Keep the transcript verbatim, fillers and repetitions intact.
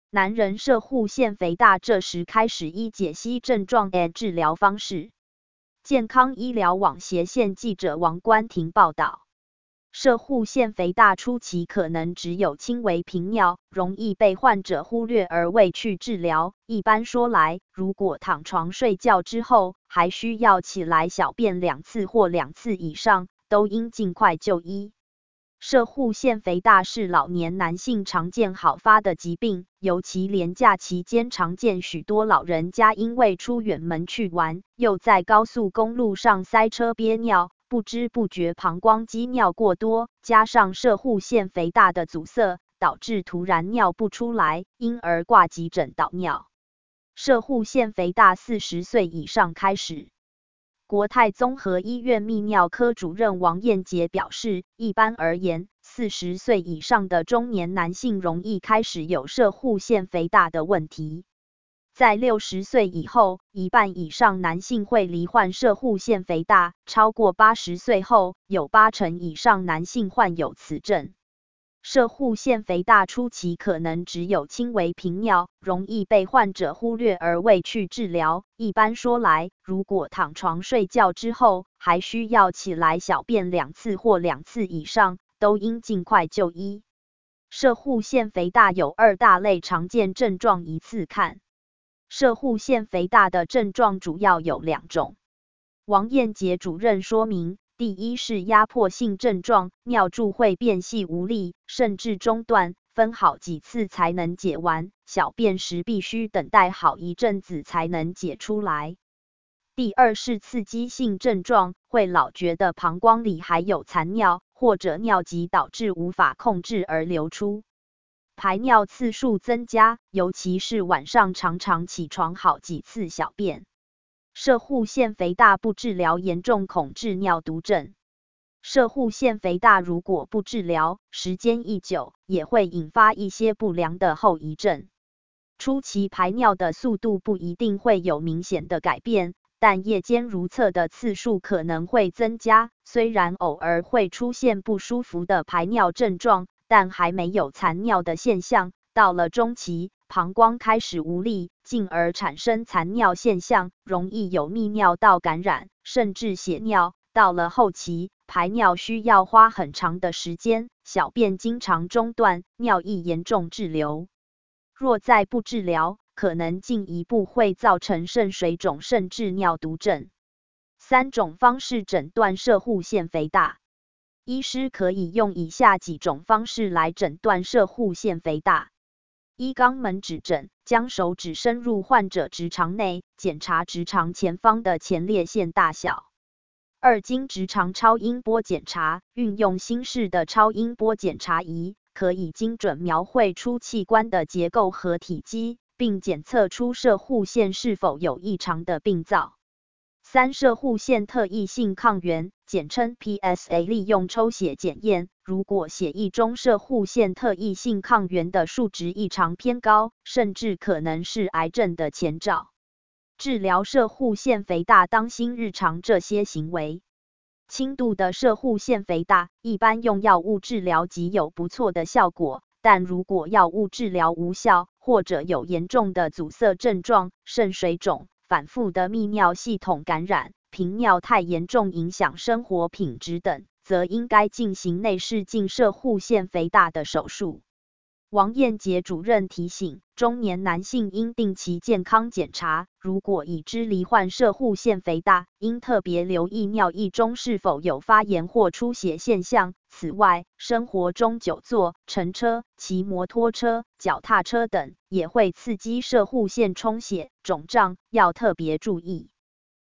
男人摄护腺肥大这时开始依解析症状的治疗方式。健康医疗网斜线记者王冠婷报道。摄护腺肥大初期可能只有轻微频尿，容易被患者忽略而未去治疗。一般说来，如果躺床睡觉之后还需要起来小便两次或两次以上，都应尽快就医。摄护腺肥大是老年男性常见好发的疾病，尤其连假期间常见许多老人家因为出远门去玩，又在高速公路上塞车憋尿，不知不觉膀胱积尿过多，加上摄护腺肥大的阻塞，导致突然尿不出来，因而挂急诊导尿。摄护腺肥大四十岁以上开始。国泰综合医院泌尿科主任王彦杰表示，一般而言，四十岁以上的中年男性容易开始有摄护腺肥大的问题。在六十岁以后，一半以上男性会罹患摄护腺肥大，超过八十岁后，有八成以上男性患有此症。摄护腺肥大初期可能只有轻微频尿，容易被患者忽略而未去治疗。一般说来，如果躺床睡觉之后还需要起来小便两次或两次以上，都应尽快就医。摄护腺肥大有二大类常见症状，依次看。摄护腺肥大的症状主要有两种。王彦杰主任说明，第一是压迫性症状，尿柱会变细无力，甚至中断，分好几次才能解完，小便时必须等待好一阵子才能解出来。第二是刺激性症状，会老觉得膀胱里还有残尿，或者尿急导致无法控制而流出。排尿次数增加，尤其是晚上常常起床好几次小便。摄护腺肥大不治疗严重恐致尿毒症。摄护腺肥大如果不治疗，时间一久，也会引发一些不良的后遗症。初期排尿的速度不一定会有明显的改变，但夜间如厕的次数可能会增加，虽然偶尔会出现不舒服的排尿症状，但还没有残尿的现象。到了中期，膀胱开始无力，进而产生残尿现象，容易有泌尿道感染，甚至血尿。到了后期，排尿需要花很长的时间，小便经常中断，尿液严重滞留。若再不治疗，可能进一步会造成肾水肿甚至尿毒症。三种方式诊断摄护腺肥大。医师可以用以下几种方式来诊断摄护腺肥大。一、肛门指诊，将手指伸入患者直肠内，检查直肠前方的前列腺大小。二、经直肠超音波检查，运用新式的超音波检查仪，可以精准描绘出器官的结构和体积，并检测出摄护腺是否有异常的病灶。三、摄护腺特异性抗原，简称 P S A， 利用抽血检验，如果血液中摄护腺特异性抗原的数值异常偏高，甚至可能是癌症的前兆。治疗摄护腺肥大，当心日常这些行为。轻度的摄护腺肥大，一般用药物治疗即有不错的效果，但如果药物治疗无效，或者有严重的阻塞症状，肾水肿、反复的泌尿系统感染、频尿太严重影响生活品质等，则应该进行内视镜摄护腺肥大的手术。王彦杰主任提醒，中年男性应定期健康检查，如果已知罹患摄护腺肥大，应特别留意尿液中是否有发炎或出血现象。此外，生活中久坐、乘车、骑摩托车、脚踏车等，也会刺激摄护腺充血、肿胀，要特别注意。